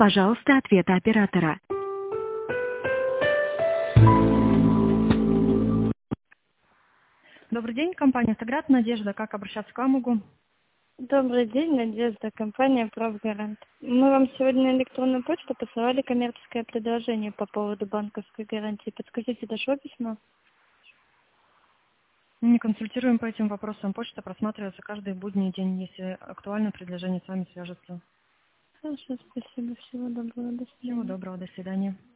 Пожалуйста, ответы оператора. Добрый день, компания «Стаград». Надежда, как обращаться к вам могу? Добрый день, Надежда, компания «Правгарант». Мы вам сегодня на электронную почту посылали коммерческое предложение по поводу банковской гарантии. Подскажите, дошло письмо? Не консультируем по этим вопросам. Почта просматривается каждый будний день. Если актуальное предложение, с вами свяжется. Хорошо, спасибо. Всего доброго. До Всего свидания. доброго. До свидания.